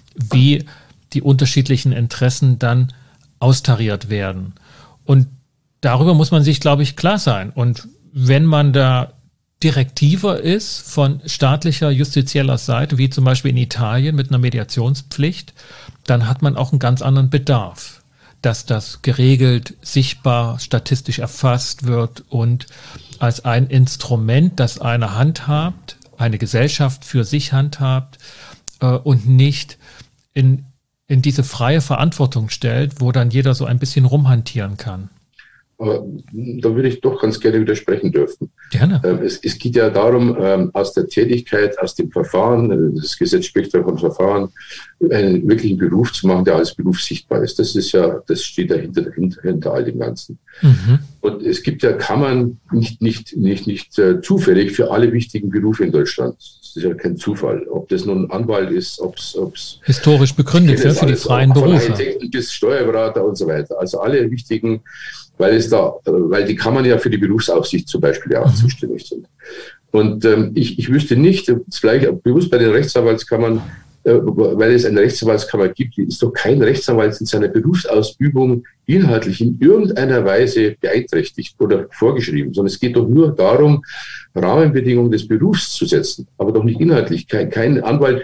wie die unterschiedlichen Interessen dann austariert werden. Und darüber muss man sich, glaube ich, klar sein. Und wenn man da direktiver ist von staatlicher, justizieller Seite, wie zum Beispiel in Italien mit einer Mediationspflicht, dann hat man auch einen ganz anderen Bedarf, dass das geregelt, sichtbar, statistisch erfasst wird und als ein Instrument, das eine handhabt, eine Gesellschaft für sich handhabt und nicht in diese freie Verantwortung stellt, wo dann jeder so ein bisschen rumhantieren kann. Aber da würde ich doch ganz gerne widersprechen dürfen. Gerne. Es geht ja darum, aus der Tätigkeit, aus dem Verfahren, das Gesetz spricht ja von Verfahren, einen wirklichen Beruf zu machen, der als Beruf sichtbar ist. Das steht ja hinter all dem Ganzen. Und es gibt ja Kammern nicht zufällig für alle wichtigen Berufe in Deutschland. Das ist ja kein Zufall. Ob das nun Anwalt ist, ob es historisch begründet für die freien Berufe. Von Architekten bis Steuerberater und so weiter. Also alle wichtigen, weil die Kammern ja für die Berufsaufsicht zum Beispiel ja auch zuständig sind. Und ich wüsste nicht, vielleicht bewusst bei den Rechtsanwaltskammern, weil es eine Rechtsanwaltskammer gibt, ist doch kein Rechtsanwalt in seiner Berufsausübung inhaltlich in irgendeiner Weise beeinträchtigt oder vorgeschrieben, sondern es geht doch nur darum, Rahmenbedingungen des Berufs zu setzen, aber doch nicht inhaltlich. Kein Anwalt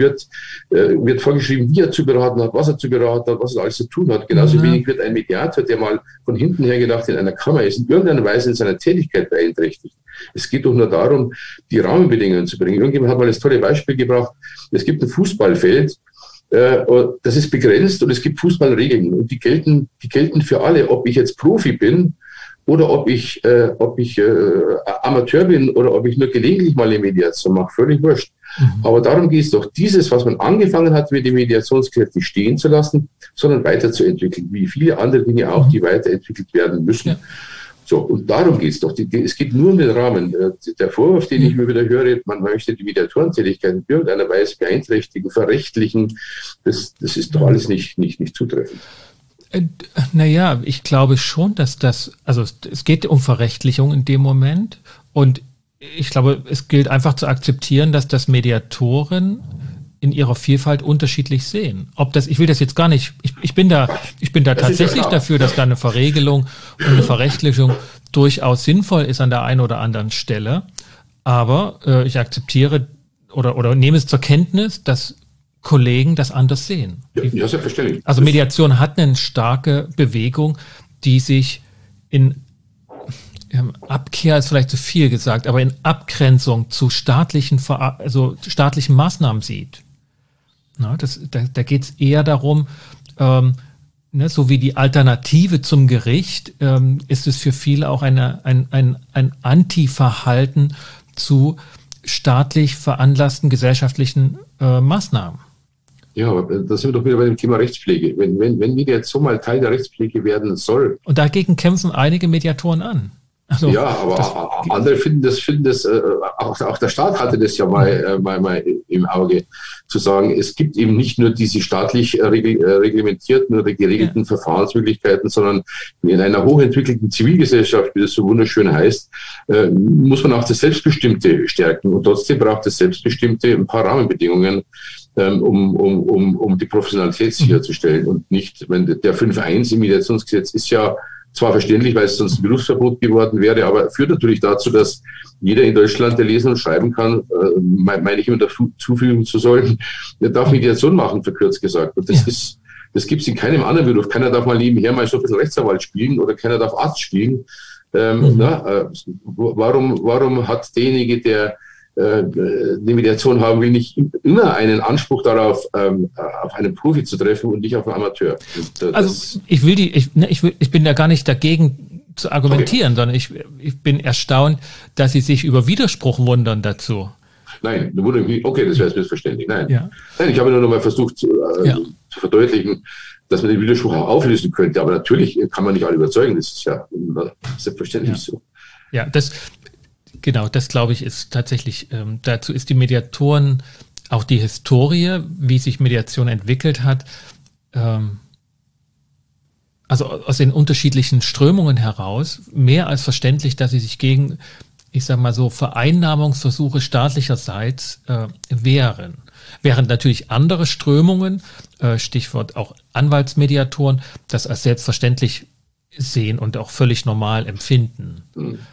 wird vorgeschrieben, wie er zu beraten hat, was er zu beraten hat, was er alles zu tun hat. Genauso wenig wird ein Mediator, der mal von hinten her gedacht in einer Kammer ist, in irgendeiner Weise in seiner Tätigkeit beeinträchtigt. Es geht doch nur darum, die Rahmenbedingungen zu bringen. Irgendjemand hat mal das tolle Beispiel gebracht. Es gibt ein Fußballfeld, das ist begrenzt und es gibt Fußballregeln und die gelten für alle, ob ich jetzt Profi bin oder ob ich Amateur bin oder ob ich nur gelegentlich mal eine Mediation mache, völlig wurscht. Aber darum geht es doch, dieses, was man angefangen hat, mit den Mediationskräften stehen zu lassen, sondern weiterzuentwickeln, wie viele andere Dinge auch, die weiterentwickelt werden müssen. Ja. So, und darum geht es doch. Es geht nur um den Rahmen. Der Vorwurf, den ich immer wieder höre, man möchte die Mediatorentätigkeit in irgendeiner Weise beeinträchtigen, verrechtlichen, das ist doch alles nicht zutreffend. Naja, ich glaube schon, dass es geht um Verrechtlichung in dem Moment und ich glaube, es gilt einfach zu akzeptieren, dass das Mediatoren in ihrer Vielfalt unterschiedlich sehen. Ich will das jetzt gar nicht, ich bin da tatsächlich dafür, dass da eine Verregelung und eine Verrechtlichung durchaus sinnvoll ist an der einen oder anderen Stelle. Aber ich akzeptiere oder nehme es zur Kenntnis, dass Kollegen das anders sehen. Ja, selbstverständlich. Also Mediation hat eine starke Bewegung, die sich in Abkehr ist vielleicht zu viel gesagt, aber in Abgrenzung zu staatlichen Maßnahmen sieht. Na, da geht es eher darum, so wie die Alternative zum Gericht, ist es für viele auch ein Anti-Verhalten zu staatlich veranlassten gesellschaftlichen Maßnahmen. Ja, aber da sind wir doch wieder bei dem Thema Rechtspflege. Wenn Mediation mal Teil der Rechtspflege werden soll. Und dagegen kämpfen einige Mediatoren an. Also, ja, aber andere finden das, auch der Staat hatte das ja mal im Auge, zu sagen, es gibt eben nicht nur diese staatlich reglementierten oder geregelten Verfahrensmöglichkeiten, sondern in einer hochentwickelten Zivilgesellschaft, wie das so wunderschön heißt, muss man auch das Selbstbestimmte stärken. Und trotzdem braucht das Selbstbestimmte ein paar Rahmenbedingungen, um die Professionalität sicherzustellen. Und nicht, wenn der 5.1 im Mediationsgesetz ist ja zwar verständlich, weil es sonst ein Berufsverbot geworden wäre, aber führt natürlich dazu, dass jeder in Deutschland, der lesen und schreiben kann, meine ich immer zufügen zu sollen, der darf Mediation machen, verkürzt gesagt. Und das gibt es in keinem anderen Beruf. Keiner darf mal nebenher mal so ein bisschen Rechtsanwalt spielen oder keiner darf Arzt spielen. Warum hat derjenige, der die Mediation haben will, nicht immer einen Anspruch darauf, auf einen Profi zu treffen und nicht auf einen Amateur? Also ich bin ja gar nicht dagegen zu argumentieren, sondern ich bin erstaunt, dass Sie sich über Widerspruch wundern dazu. Nein, okay, das wäre missverständlich. Nein, ich habe nur noch mal versucht zu verdeutlichen, dass man den Widerspruch auch auflösen könnte. Aber natürlich kann man nicht alle überzeugen. Das ist ja selbstverständlich so. Ja, das glaube ich ist tatsächlich, dazu ist die Mediatoren, auch die Historie, wie sich Mediation entwickelt hat, also aus den unterschiedlichen Strömungen heraus, mehr als verständlich, dass sie sich gegen, ich sag mal so, Vereinnahmungsversuche staatlicherseits wehren. Während natürlich andere Strömungen, Stichwort auch Anwaltsmediatoren, das als selbstverständlich sehen und auch völlig normal empfinden.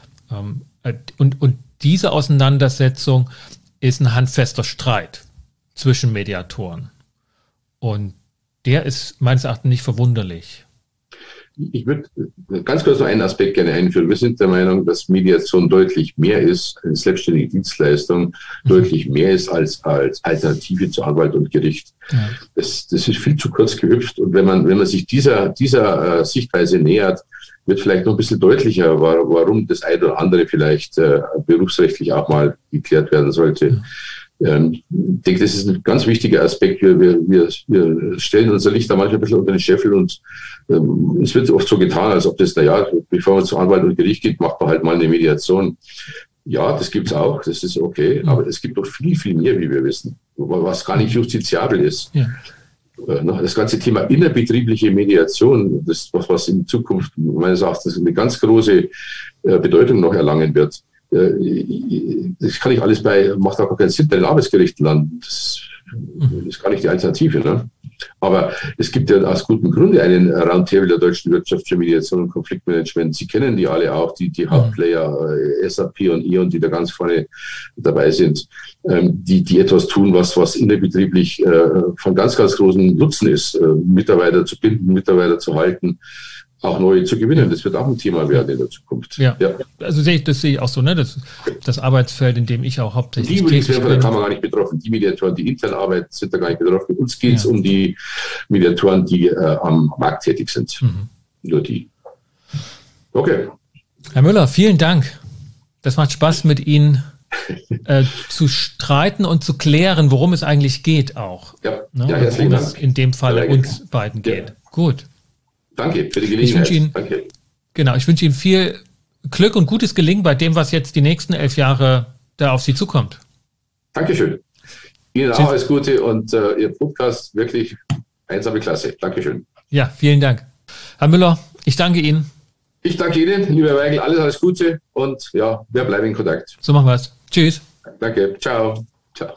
Und diese Auseinandersetzung ist ein handfester Streit zwischen Mediatoren. Und der ist meines Erachtens nicht verwunderlich. Ich würde ganz kurz noch einen Aspekt gerne einführen. Wir sind der Meinung, dass Mediation deutlich mehr ist, eine selbstständige Dienstleistung, deutlich mehr ist als Alternative zu Anwalt und Gericht. Ja. Das ist viel zu kurz gehüpft. Und wenn man sich dieser Sichtweise nähert, wird vielleicht noch ein bisschen deutlicher, warum das eine oder andere vielleicht berufsrechtlich auch mal geklärt werden sollte. Ich denke, das ist ein ganz wichtiger Aspekt. Wir stellen unser Licht da manchmal ein bisschen unter den Scheffel und es wird oft so getan, als ob das, bevor man zu Anwalt und Gericht geht, macht man halt mal eine Mediation. Ja, das gibt's auch, das ist okay, aber es gibt doch viel, viel mehr, wie wir wissen, was gar nicht justiziabel ist. Ja. Das ganze Thema innerbetriebliche Mediation, das was in Zukunft meines Erachtens eine ganz große Bedeutung noch erlangen wird. Das kann nicht alles macht auch keinen Sinn bei den Arbeitsgerichten landen. Das ist gar nicht die Alternative. Ne? Aber es gibt ja aus gutem Grunde einen Roundtable der deutschen Wirtschaft für Mediation und Konfliktmanagement. Sie kennen die alle auch, die Hauptplayer, SAP und E.ON, die da ganz vorne dabei sind, die etwas tun, was innerbetrieblich von ganz, ganz großem Nutzen ist, Mitarbeiter zu binden, Mitarbeiter zu halten, auch neue zu gewinnen. Das wird auch ein Thema werden in der Zukunft. Ja. Also das sehe ich auch so, ne? Das Arbeitsfeld, in dem ich auch hauptsächlich tätig bin. Die werden von der Kammer gar nicht betroffen. Die Mediatoren, die intern arbeiten, sind da gar nicht betroffen. Bei uns geht es um die Mediatoren, die am Markt tätig sind. Nur die. Okay. Herr Müller, vielen Dank. Das macht Spaß, mit Ihnen zu streiten und zu klären, worum es eigentlich geht auch. Ja, worum es in dem Fall uns beiden geht. Gut. Danke für die Gelegenheit. Danke. Genau, ich wünsche Ihnen viel Glück und gutes Gelingen bei dem, was jetzt die nächsten 11 Jahre da auf Sie zukommt. Dankeschön. Ihnen auch alles Gute und Ihr Podcast wirklich einsame Klasse. Dankeschön. Ja, vielen Dank. Herr Müller, ich danke Ihnen. Ich danke Ihnen, lieber Herr Weigl, alles Gute und ja, wir bleiben in Kontakt. So machen wir es. Tschüss. Danke. Ciao. Ciao.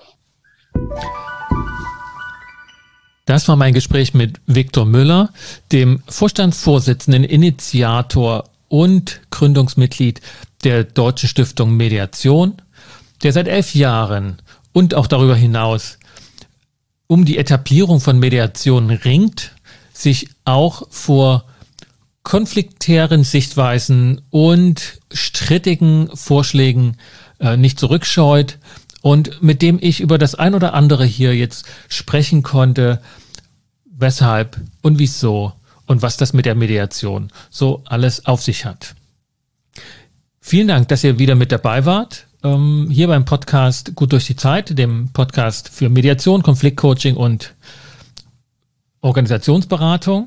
Das war mein Gespräch mit Viktor Müller, dem Vorstandsvorsitzenden, Initiator und Gründungsmitglied der Deutschen Stiftung Mediation, der seit 11 Jahren und auch darüber hinaus um die Etablierung von Mediation ringt, sich auch vor konfliktären Sichtweisen und strittigen Vorschlägen nicht zurückscheut und mit dem ich über das ein oder andere hier jetzt sprechen konnte, weshalb und wieso und was das mit der Mediation so alles auf sich hat. Vielen Dank, dass ihr wieder mit dabei wart, hier beim Podcast Gut durch die Zeit, dem Podcast für Mediation, Konfliktcoaching und Organisationsberatung.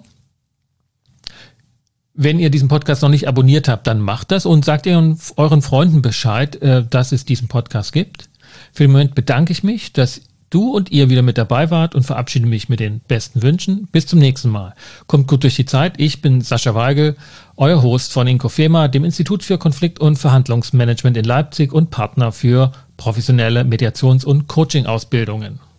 Wenn ihr diesen Podcast noch nicht abonniert habt, dann macht das und sagt ihr euren Freunden Bescheid, dass es diesen Podcast gibt. Für den Moment bedanke ich mich, dass du und ihr wieder mit dabei wart und verabschiede mich mit den besten Wünschen. Bis zum nächsten Mal. Kommt gut durch die Zeit. Ich bin Sascha Weigel, euer Host von Inkofema, dem Institut für Konflikt- und Verhandlungsmanagement in Leipzig und Partner für professionelle Mediations- und Coaching-Ausbildungen.